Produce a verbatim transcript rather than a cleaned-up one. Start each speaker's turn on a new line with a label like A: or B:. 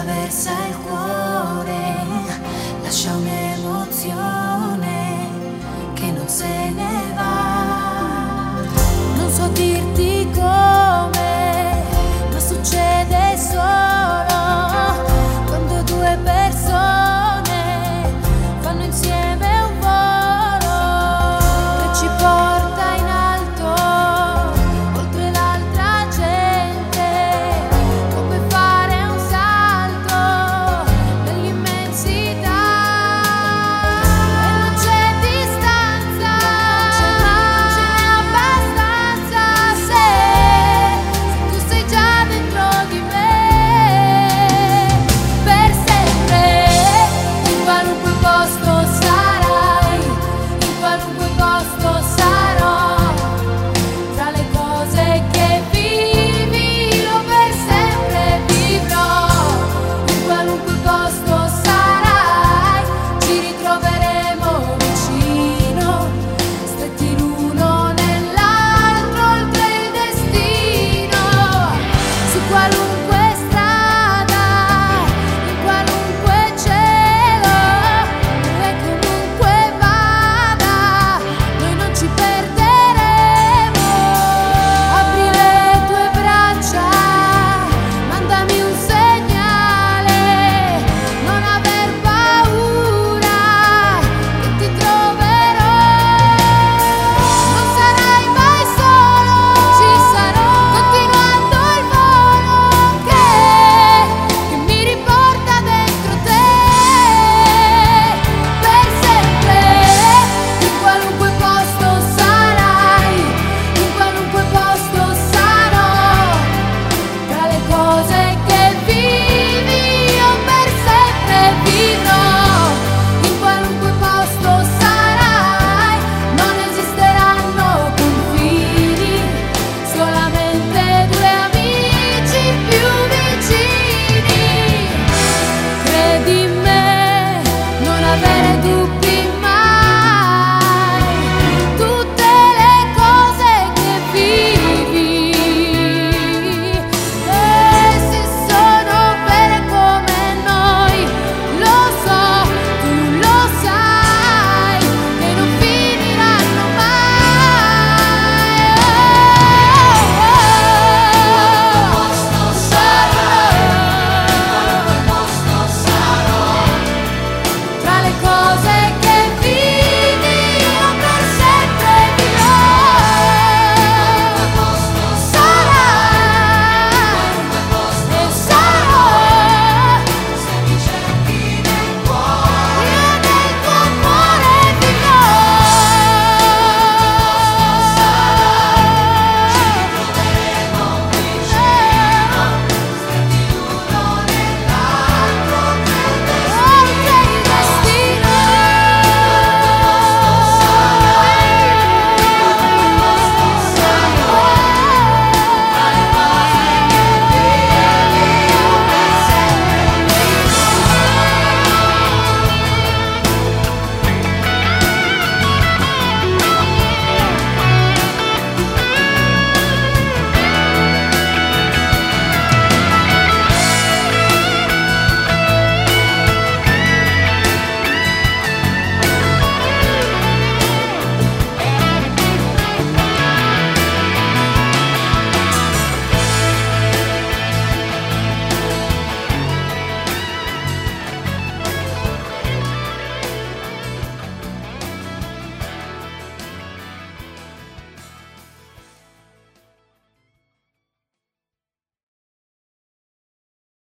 A: attraversa il cuore, lascia un'emozione che non se ne va. Non so dirti come, ma succede solo quando due persone fanno insieme un volo che ci porta in alto, oltre l'altra gente, come fare un salto nell'immensità. E non c'è distanza, ce n'è abbastanza se, se tu sei già dentro di me, per sempre, in qualunque posto sarai, in qualunque posto sarò, tra le cose che vivi io per sempre vivrò. In qualunque posto sarai, ci ritroveremo vicino, stretti l'uno nell'altro oltre il destino. Su qualunque